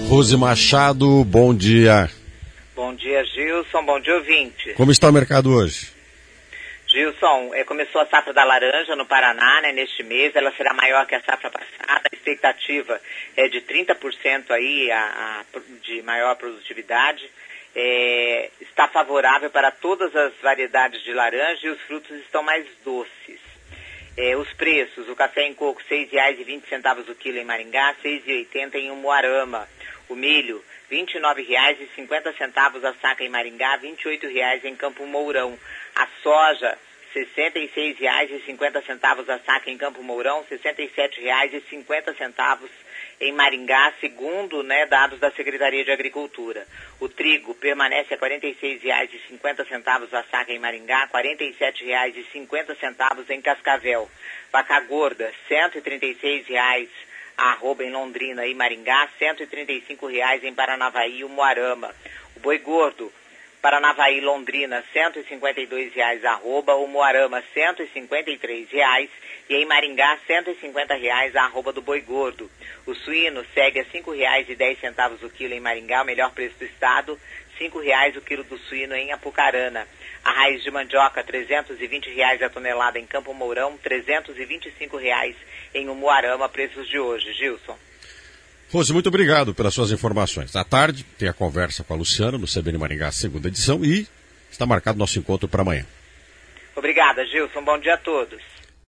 Rose Machado, bom dia. Bom dia, Gilson. Bom dia, ouvinte. Como está o mercado hoje? Gilson, começou a safra da laranja no Paraná, né, neste mês. Ela será maior que a safra passada. A expectativa é de 30% aí de maior produtividade. Está favorável para todas as variedades de laranja e os frutos estão mais doces. Os preços, o café em coco R$ 6,20 o quilo em Maringá, R$ 6,80 em Umuarama. O milho, R$ 29,50 a saca em Maringá, R$ 28,00 em Campo Mourão. A soja, R$ 66,50 a saca em Campo Mourão, R$ 67,50 em Maringá, segundo dados da Secretaria de Agricultura. O trigo permanece a R$ 46,50 a saca em Maringá, R$ 47,50 em Cascavel. Vaca gorda, R$ 136,00 a arroba em Londrina e Maringá, R$ 135,00 em Paranavaí e Umuarama. O boi gordo, Paranavaí, Londrina, R$ 152,00 a arroba, Umuarama, R$ 153,00 e em Maringá, R$ 150,00 a arroba do boi gordo. O suíno segue a R$ 5,10 o quilo em Maringá, o melhor preço do estado, R$ 5,00 o quilo do suíno em Apucarana. A raiz de mandioca, R$ 320,00 a tonelada em Campo Mourão, R$ 325,00 em Umuarama, preços de hoje. Gilson. Rose, muito obrigado pelas suas informações. À tarde tem a conversa com a Luciana no CBN Maringá, segunda edição, e está marcado nosso encontro para amanhã. Obrigada, Gilson. Bom dia a todos.